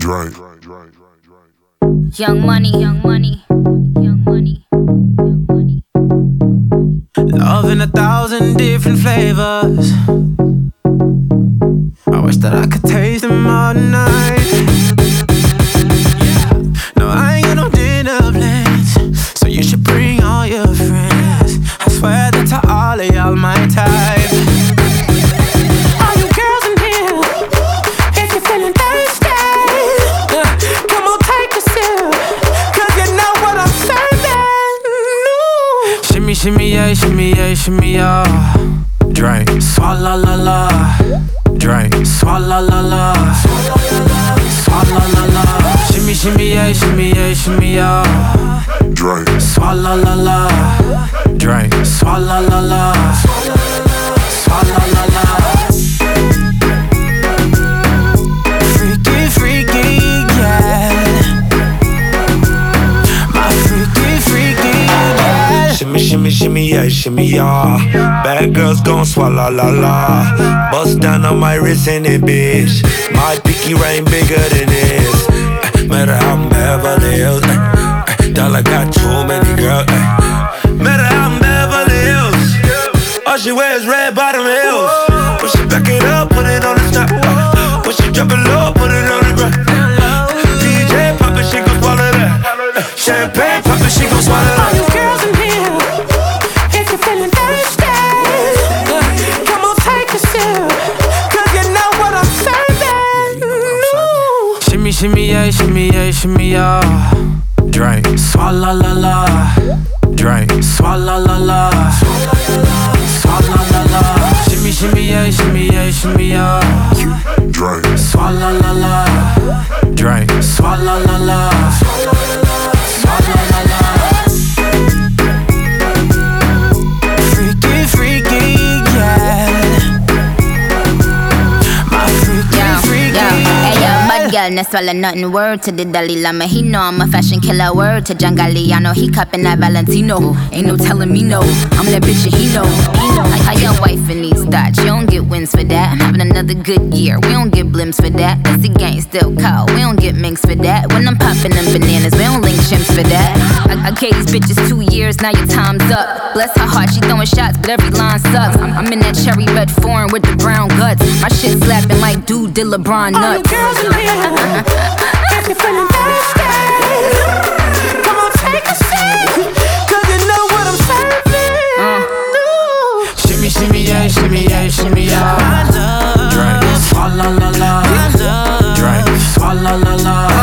Drink. Young money, young money, young money, young money. Love in 1,000 different flavors. I wish that I could taste them all night. No, I ain't got no dinner plans, so you should bring all your friends. I swear that to all of y'all my type. All you girls in here, if you're feeling thirsty, come on take a sip, 'cause you know what I'm serving. Shimmy, shimmy, yeah, shimmy, yeah, shimmy, yeah. Drink, swalla la la. Drink, swalla la la. Swalla la la. Shimmy, shimmy, yeah, shimmy, yeah, shimmy, yeah. Drink. Swalla la la. Drink, swalla la la. Swalla la la. Freaky, freaky, yeah. My freaky, freaky, yeah. Shimmy, shimmy, shimmy, yeah, shimmy, yeah. Bad girls gon' swallow la la. Bust down on my wrist in it, bitch. My pinky ring bigger than this. Matter how I'm Beverly Hills. Dollar got too many girls. Matter how I'm Beverly Hills. All she wears red bottom heels. When she back it up, put it on the top. When she drop it low, put it on the ground. DJ pop it, she gon' swallow that. Champagne pop it, she gon' swallow that. All you girls in here, if you're feeling thirsty, come on take a sip, 'cause you know what I'm serving. Shimmy, shimmy, yeah, shimmy, yeah, shimmy, yeah. Drink, swalla la la. Drink, swalla la la. Swalla la la. Shimmy, shimmy, yeah, shimmy, yeah, shimmy, yeah. Drink. Swalla la la. Drink, swalla la la. Swalla la la. Freaky, freaky, yeah. My freaky, freaky, Hey, yeah. bad girl, no swallow nothing. Word to the Dalai Lama, he know I'm a fashion killer. Word to John Galliano, he cupping that Valentino. Ain't no telling me no, I'm that bitch and he know. How your wife in these thoughts, you don't get wins for that. I'm having another good year, we don't get blimps for that. Cause the gang still cold, we don't get minks for that. When I'm popping them bananas, we don't link chimps for that. I gave these bitches 2 years, now your time's up. Bless her heart, she throwing shots, but every line sucks. I'm in that cherry red foreign with the brown guts. My shit slapping like dude did LeBron nuts. All you girls in here, if you're feeling thirsty, come on take a sip, 'cause you know what I'm serving. Shimmy, shimmy, yeah, shimmy, yeah, shimmy, yeah. Drink, swalla la la. Drink, swalla la la.